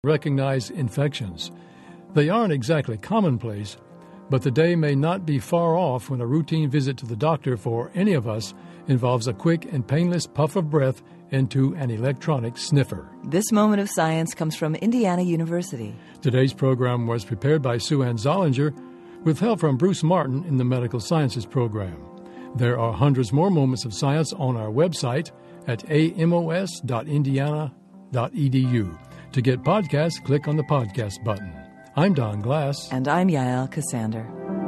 recognize infections. They aren't exactly commonplace, but the day may not be far off when a routine visit to the doctor for any of us involves a quick and painless puff of breath into an electronic sniffer. This moment of science comes from Indiana University. Today's program was prepared by Sue Ann Zollinger with help from Bruce Martin in the Medical Sciences program. There are hundreds more moments of science on our website at amos.indiana.edu. To get podcasts, click on the podcast button. I'm Don Glass. And I'm Yael Cassander.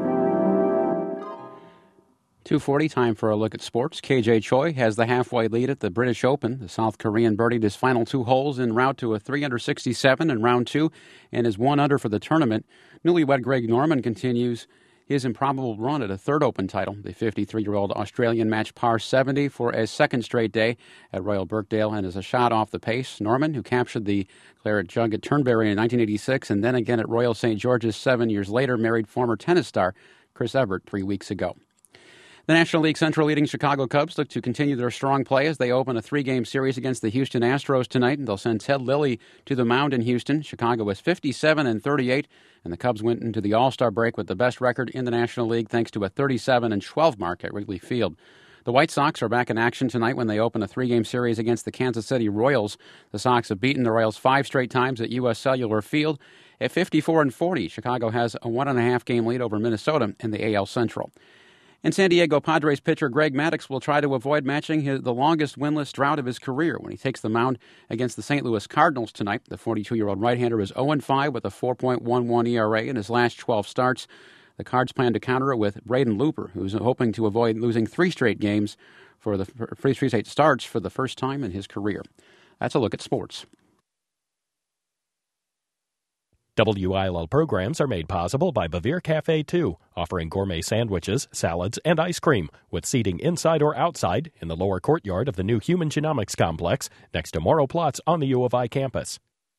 2:40, time for a look at sports. KJ Choi has the halfway lead at the British Open. The South Korean birdied his final two holes en route to a 367 in round two and is 1 under for the tournament. Newlywed Greg Norman continues his improbable run at a third Open title. The 53-year-old Australian matched par 70 for a second straight day at Royal Birkdale and is a shot off the pace. Norman, who captured the Claret Jug at Turnberry in 1986 and then again at Royal St. George's 7 years later, married former tennis star Chris Evert 3 weeks ago. The National League Central leading Chicago Cubs look to continue their strong play as they open a 3-game series against the Houston Astros tonight, and they'll send Ted Lilly to the mound in Houston. Chicago was 57-38, and the Cubs went into the All-Star break with the best record in the National League thanks to a 37-12 mark at Wrigley Field. The White Sox are back in action tonight when they open a 3-game series against the Kansas City Royals. The Sox have beaten the Royals 5 straight times at U.S. Cellular Field. At 54-40, Chicago has a 1.5-game lead over Minnesota in the AL Central. In San Diego, Padres pitcher Greg Maddux will try to avoid matching the longest winless drought of his career when he takes the mound against the St. Louis Cardinals tonight. The 42-year-old right-hander is 0-5 with a 4.11 ERA in his last 12 starts. The Cards plan to counter it with Braden Looper, who's hoping to avoid losing 3 straight starts for the first time in his career. That's a look at sports. WILL programs are made possible by Bavir Cafe 2, offering gourmet sandwiches, salads, and ice cream, with seating inside or outside in the lower courtyard of the new Human Genomics Complex next to Morrow Platz on the U of I campus.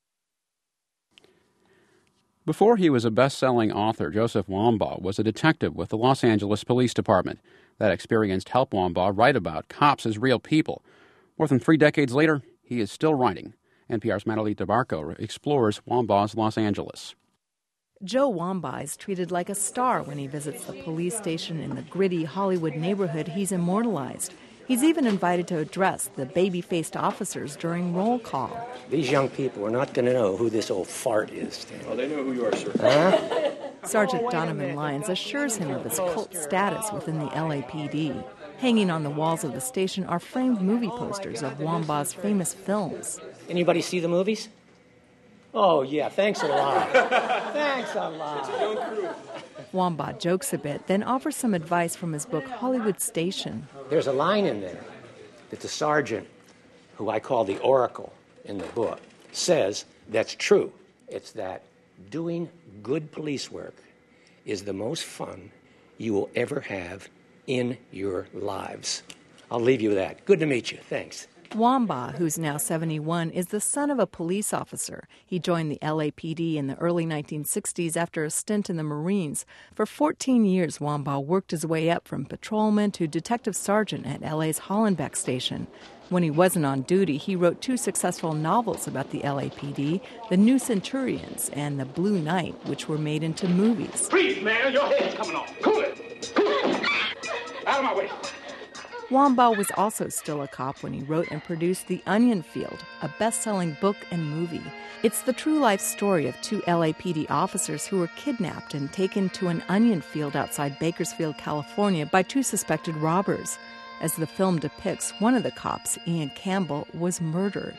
Before he was a best-selling author, Joseph Wambaugh was a detective with the Los Angeles Police Department. That experience helped Wambaugh write about cops as real people. More than 3 decades later, he is still writing. NPR's Madeline DeBarco explores Wambaugh's Los Angeles. Joe Wambaugh is treated like a star when he visits the police station in the gritty Hollywood neighborhood he's immortalized. He's even invited to address the baby-faced officers during roll call. These young people are not going to know who this old fart is. Oh, they know who you are, sir. Huh? Sergeant Donovan Lyons assures him of his cult status within the LAPD. Hanging on the walls of the station are framed movie posters of Wambaugh's famous films. Anybody see the movies? Oh, yeah, thanks a lot. Thanks a lot. It's a young crew. Wambaugh jokes a bit, then offers some advice from his book, Hollywood Station. There's a line in there that the sergeant, who I call the Oracle in the book, says that's true. It's that doing good police work is the most fun you will ever have in your lives. I'll leave you with that. Good to meet you. Thanks. Wambaugh, who's now 71, is the son of a police officer. He joined the LAPD in the early 1960s after a stint in the Marines. For 14 years, Wambaugh worked his way up from patrolman to detective sergeant at LA's Hollenbeck station. When he wasn't on duty, he wrote 2 successful novels about the LAPD, The New Centurions and The Blue Knight, which were made into movies. Freeze, man, your head's coming off. Cool it. Cool it. Out of my way. Wambaugh was also still a cop when he wrote and produced The Onion Field, a best-selling book and movie. It's the true life story of 2 LAPD officers who were kidnapped and taken to an onion field outside Bakersfield, California by 2 suspected robbers. As the film depicts, one of the cops, Ian Campbell, was murdered.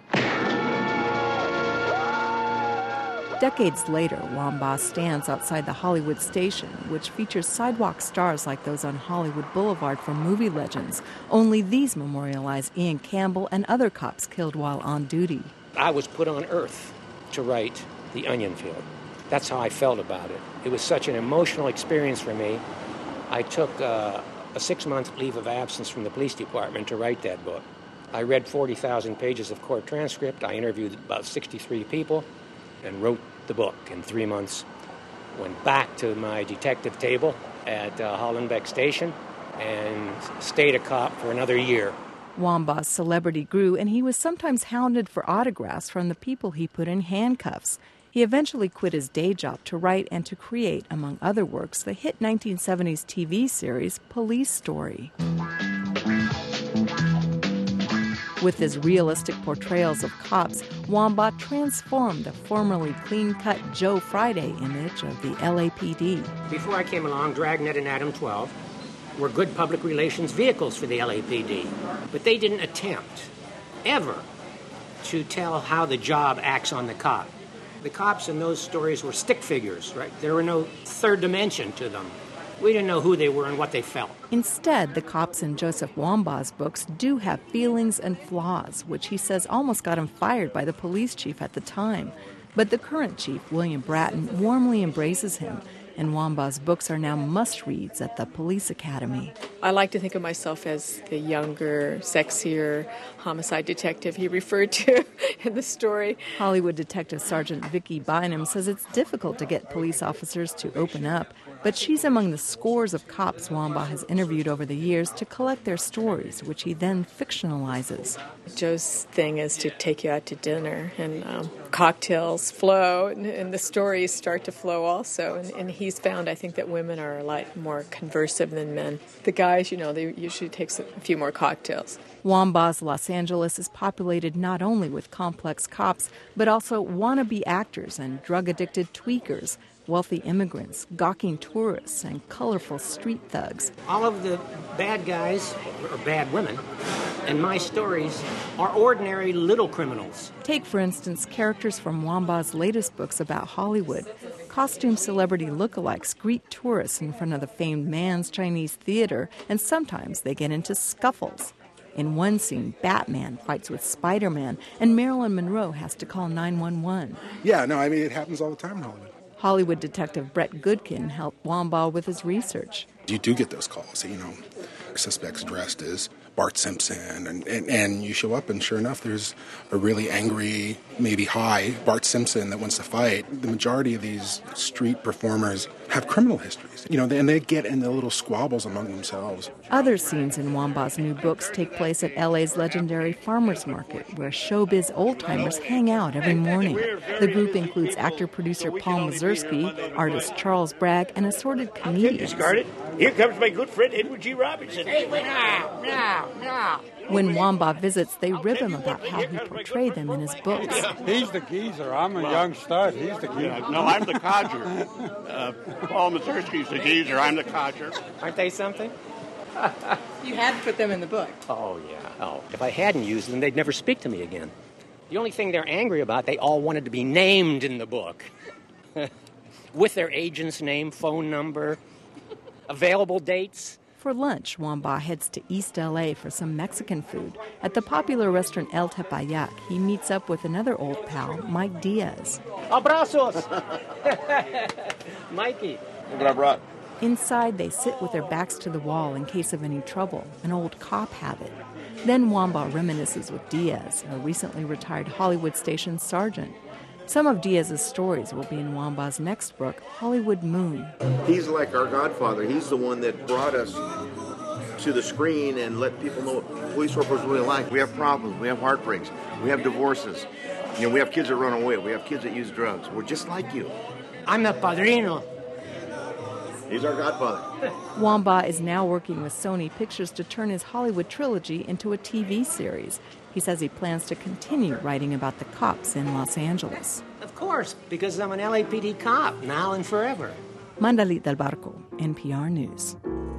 Decades later, Wambaugh stands outside the Hollywood station, which features sidewalk stars like those on Hollywood Boulevard from movie legends. Only these memorialize Ian Campbell and other cops killed while on duty. I was put on Earth to write The Onion Field. That's how I felt about it. It was such an emotional experience for me. I took a 6-month leave of absence from the police department to write that book. I read 40,000 pages of court transcript. I interviewed about 63 people and wrote the book in 3 months. Went back to my detective table at Hollenbeck Station and stayed a cop for another year. Wambaugh's celebrity grew, and he was sometimes hounded for autographs from the people he put in handcuffs. He eventually quit his day job to write and to create, among other works, the hit 1970s TV series Police Story. With his realistic portrayals of cops, Wambaugh transformed the formerly clean-cut Joe Friday image of the LAPD. Before I came along, Dragnet and Adam 12 were good public relations vehicles for the LAPD, but they didn't attempt, ever, to tell how the job acts on the cop. The cops in those stories were stick figures, right? There were no third dimension to them. We didn't know who they were and what they felt. Instead, the cops in Joseph Wambaugh's books do have feelings and flaws, which he says almost got him fired by the police chief at the time. But the current chief, William Bratton, warmly embraces him, and Wambaugh's books are now must-reads at the police academy. I like to think of myself as the younger, sexier homicide detective he referred to in the story. Hollywood Detective Sergeant Vicki Bynum says it's difficult to get police officers to open up, but she's among the scores of cops Wambaugh has interviewed over the years to collect their stories, which he then fictionalizes. Joe's thing is to take you out to dinner, and cocktails flow, and the stories start to flow also. And he's found, I think, that women are a lot more conversive than men. The guys, they usually take a few more cocktails. Wambaugh's Los Angeles is populated not only with complex cops, but also wannabe actors and drug-addicted tweakers, wealthy immigrants, gawking tourists, and colorful street thugs. All of the bad guys, or bad women, in my stories are ordinary little criminals. Take, for instance, characters from Wambaugh's latest books about Hollywood. Costume celebrity lookalikes greet tourists in front of the famed Mann's Chinese Theater, and sometimes they get into scuffles. In one scene, Batman fights with Spider-Man, and Marilyn Monroe has to call 911. Yeah, no, it happens all the time in Hollywood. Hollywood detective Brett Goodkin helped Wambaugh with his research. You do get those calls, suspects dressed as Bart Simpson, and you show up, and sure enough, there's a really angry, maybe high Bart Simpson that wants to fight. The majority of these street performers have criminal histories, and they get into little squabbles among themselves. Other scenes in Wambaugh's new books take place at LA's legendary farmers market, where showbiz old-timers hang out every morning. The group includes actor-producer Paul Mazursky, artist Charles Bragg, and assorted comedians. Here comes my good friend Edward G. Robinson. Hey, wait, now. When Wambaugh visits, they rib him about how he portrayed them in his books. He's the geezer. I'm a young stud. He's the geezer. No, I'm the codger. Paul Mazursky's the geezer. I'm the codger. Aren't they something? You had to put them in the book. Oh, yeah. If I hadn't used them, they'd never speak to me again. The only thing they're angry about, they all wanted to be named in the book. With their agent's name, phone number, available dates. For lunch, Wambaugh heads to East L.A. for some Mexican food. At the popular restaurant El Tepeyac, he meets up with another old pal, Mike Diaz. Abrazos! Mikey. Look what I brought. Inside, they sit with their backs to the wall in case of any trouble, an old cop habit. Then Wambaugh reminisces with Diaz, a recently retired Hollywood station sergeant. Some of Diaz's stories will be in Wambaugh's next book, Hollywood Moon. He's like our godfather. He's the one that brought us to the screen and let people know what police work was really like. We have problems. We have heartbreaks. We have divorces. We have kids that run away. We have kids that use drugs. We're just like you. I'm the padrino. He's our godfather. Wambaugh is now working with Sony Pictures to turn his Hollywood trilogy into a TV series. He says he plans to continue writing about the cops in Los Angeles. Of course, because I'm an LAPD cop, now and forever. Mandalit Del Barco, NPR News.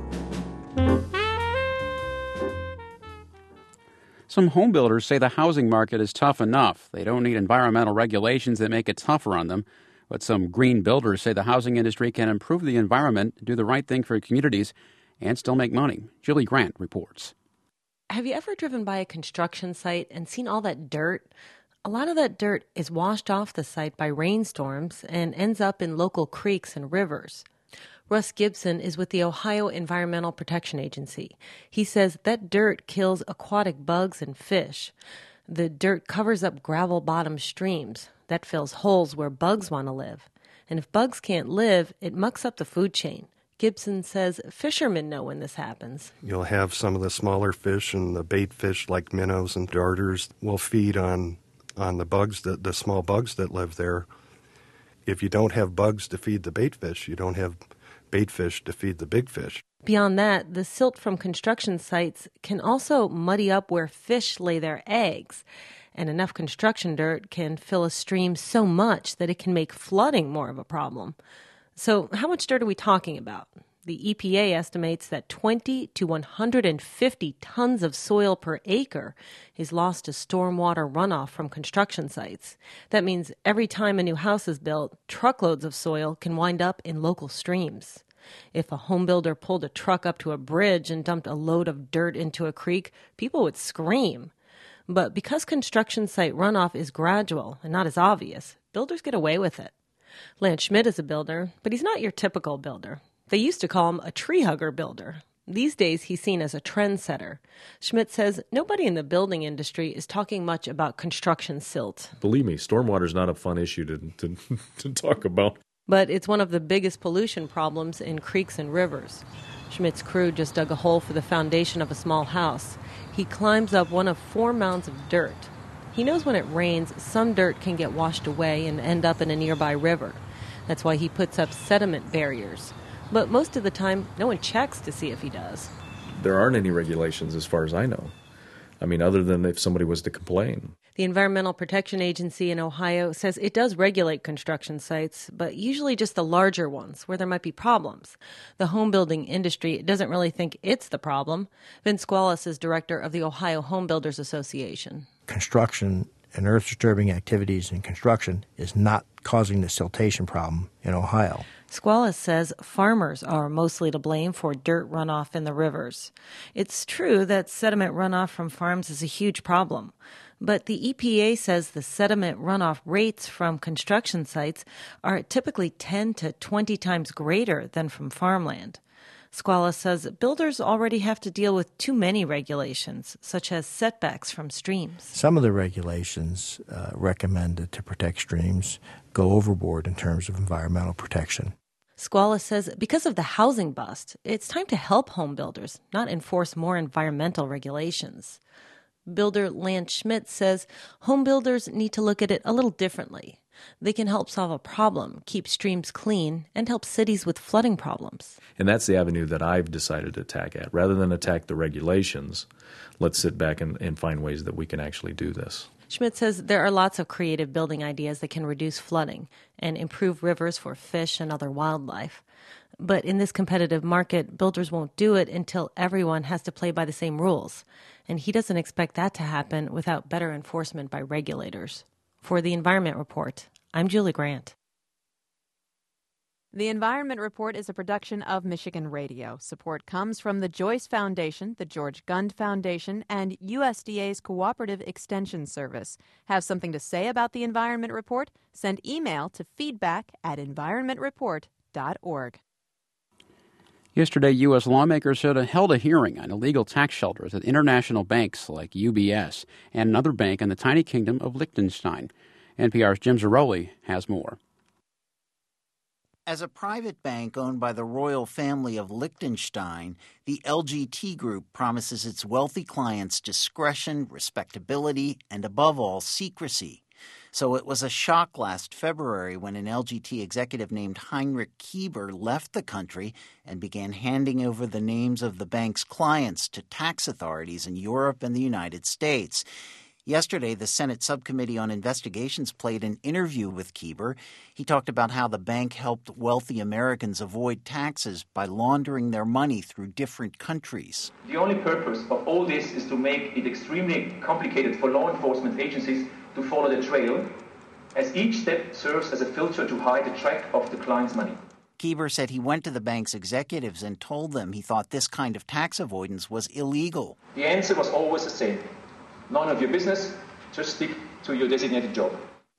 Some home builders say the housing market is tough enough. They don't need environmental regulations that make it tougher on them. But some green builders say the housing industry can improve the environment, do the right thing for communities, and still make money. Julie Grant reports. Have you ever driven by a construction site and seen all that dirt? A lot of that dirt is washed off the site by rainstorms and ends up in local creeks and rivers. Russ Gibson is with the Ohio Environmental Protection Agency. He says that dirt kills aquatic bugs and fish. The dirt covers up gravel-bottom streams. That fills holes where bugs want to live. And if bugs can't live, it mucks up the food chain. Gibson says fishermen know when this happens. You'll have some of the smaller fish and the bait fish like minnows and darters will feed on the bugs, the small bugs that live there. If you don't have bugs to feed the bait fish, you don't have bait fish to feed the big fish. Beyond that, the silt from construction sites can also muddy up where fish lay their eggs. And enough construction dirt can fill a stream so much that it can make flooding more of a problem. So how much dirt are we talking about? The EPA estimates that 20 to 150 tons of soil per acre is lost to stormwater runoff from construction sites. That means every time a new house is built, truckloads of soil can wind up in local streams. If a home builder pulled a truck up to a bridge and dumped a load of dirt into a creek, people would scream. But because construction site runoff is gradual and not as obvious, builders get away with it. Lance Schmidt is a builder, but he's not your typical builder. They used to call him a tree hugger builder. These days, he's seen as a trendsetter. Schmidt says nobody in the building industry is talking much about construction silt. Believe me, stormwater is not a fun issue to talk about. But it's one of the biggest pollution problems in creeks and rivers. Schmidt's crew just dug a hole for the foundation of a small house. He climbs up one of 4 mounds of dirt. He knows when it rains, some dirt can get washed away and end up in a nearby river. That's why he puts up sediment barriers. But most of the time, no one checks to see if he does. There aren't any regulations as far as I know. I mean, other than if somebody was to complain. The Environmental Protection Agency in Ohio says it does regulate construction sites, but usually just the larger ones where there might be problems. The home building industry doesn't really think it's the problem. Vince Squallis is director of the Ohio Home Builders Association. Construction and earth-disturbing activities in construction is not causing the siltation problem in Ohio. Squallis says farmers are mostly to blame for dirt runoff in the rivers. It's true that sediment runoff from farms is a huge problem, but the EPA says the sediment runoff rates from construction sites are typically 10 to 20 times greater than from farmland. Squallis says builders already have to deal with too many regulations, such as setbacks from streams. Some of the regulations recommended to protect streams go overboard in terms of environmental protection. Squallis says because of the housing bust, it's time to help home builders, not enforce more environmental regulations. Builder Lance Schmidt says home builders need to look at it a little differently. They can help solve a problem, keep streams clean, and help cities with flooding problems. And that's the avenue that I've decided to attack at. Rather than attack the regulations, let's sit back and find ways that we can actually do this. Schmidt says there are lots of creative building ideas that can reduce flooding and improve rivers for fish and other wildlife. But in this competitive market, builders won't do it until everyone has to play by the same rules. And he doesn't expect that to happen without better enforcement by regulators. For the Environment Report, I'm Julie Grant. The Environment Report is a production of Michigan Radio. Support comes from the Joyce Foundation, the George Gund Foundation, and USDA's Cooperative Extension Service. Have something to say about the Environment Report? Send email to feedback@environmentreport.org. Yesterday, U.S. lawmakers held a hearing on illegal tax shelters at international banks like UBS and another bank in the tiny kingdom of Liechtenstein. NPR's Jim Zaroli has more. As a private bank owned by the royal family of Liechtenstein, the LGT Group promises its wealthy clients discretion, respectability, and above all, secrecy. So it was a shock last February when an LGT executive named Heinrich Kieber left the country and began handing over the names of the bank's clients to tax authorities in Europe and the United States. Yesterday, the Senate Subcommittee on Investigations played an interview with Kieber. He talked about how the bank helped wealthy Americans avoid taxes by laundering their money through different countries. The only purpose of all this is to make it extremely complicated for law enforcement agencies to follow the trail, as each step serves as a filter to hide the track of the client's money. Kieber said he went to the bank's executives and told them he thought this kind of tax avoidance was illegal. The answer was always the same. None of your business, just stick to your designated job.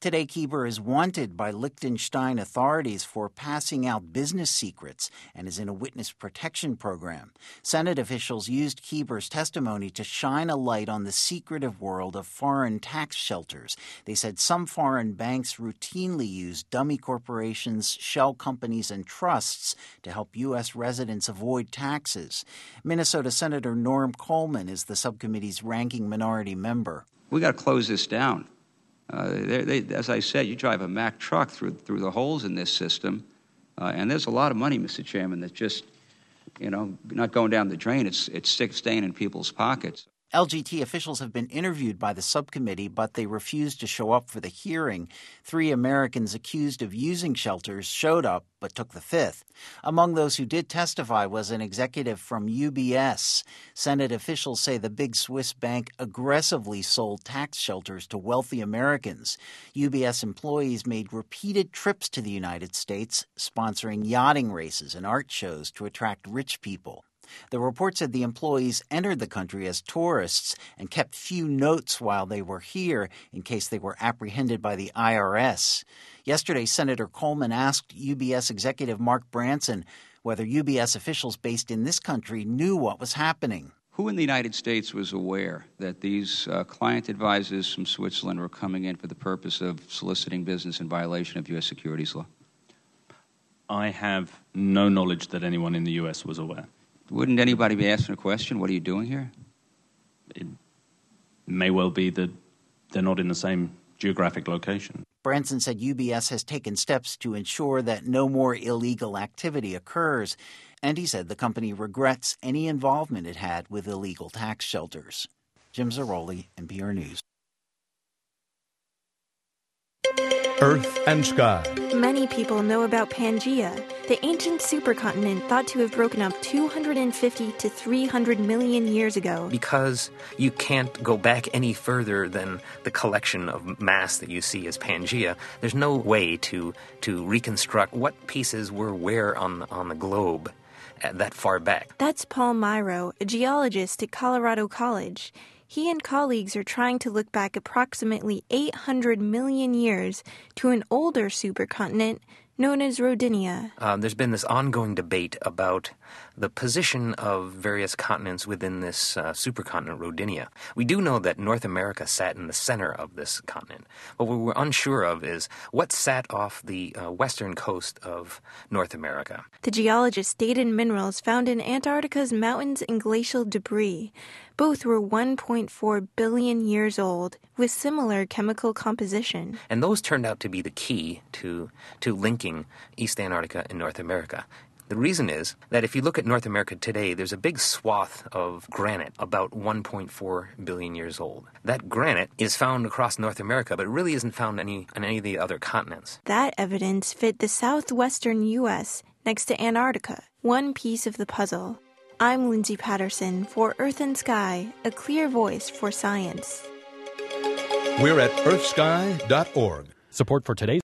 Today, Kieber is wanted by Liechtenstein authorities for passing out business secrets and is in a witness protection program. Senate officials used Kieber's testimony to shine a light on the secretive world of foreign tax shelters. They said some foreign banks routinely use dummy corporations, shell companies, and trusts to help U.S. residents avoid taxes. Minnesota Senator Norm Coleman is the subcommittee's ranking minority member. We got to close this down. As I said, you drive a Mack truck through the holes in this system, and there's a lot of money, Mr. Chairman, that just, not going down the drain. It's staying in people's pockets. LGT officials have been interviewed by the subcommittee, but they refused to show up for the hearing. 3 Americans accused of using shelters showed up, but took the fifth. Among those who did testify was an executive from UBS. Senate officials say the big Swiss bank aggressively sold tax shelters to wealthy Americans. UBS employees made repeated trips to the United States, sponsoring yachting races and art shows to attract rich people. The report said the employees entered the country as tourists and kept few notes while they were here in case they were apprehended by the IRS. Yesterday, Senator Coleman asked UBS executive Mark Branson whether UBS officials based in this country knew what was happening. Who in the United States was aware that these client advisors from Switzerland were coming in for the purpose of soliciting business in violation of U.S. securities law? I have no knowledge that anyone in the U.S. was aware. Wouldn't anybody be asking a question, what are you doing here? It may well be that they're not in the same geographic location. Branson said UBS has taken steps to ensure that no more illegal activity occurs, and he said the company regrets any involvement it had with illegal tax shelters. Jim Zaroli, NPR News. Earth and Sky. Many people know about Pangaea, the ancient supercontinent thought to have broken up 250 to 300 million years ago. Because you can't go back any further than the collection of mass that you see as Pangaea, there's no way to reconstruct what pieces were where on the globe that far back. That's Paul Myro, a geologist at Colorado College. He and colleagues are trying to look back approximately 800 million years to an older supercontinent known as Rodinia. There's been this ongoing debate about the position of various continents within this supercontinent, Rodinia. We do know that North America sat in the center of this continent. What we were unsure of is what sat off the western coast of North America. The geologist dated minerals found in Antarctica's mountains and glacial debris. Both were 1.4 billion years old, with similar chemical composition. And those turned out to be the key to linking East Antarctica and North America. The reason is that if you look at North America today, there's a big swath of granite about 1.4 billion years old. That granite is found across North America, but it really isn't found on any of the other continents. That evidence fit the southwestern U.S. next to Antarctica, one piece of the puzzle. I'm Lindsay Patterson for Earth and Sky, a clear voice for science. We're at earthsky.org. Support for today's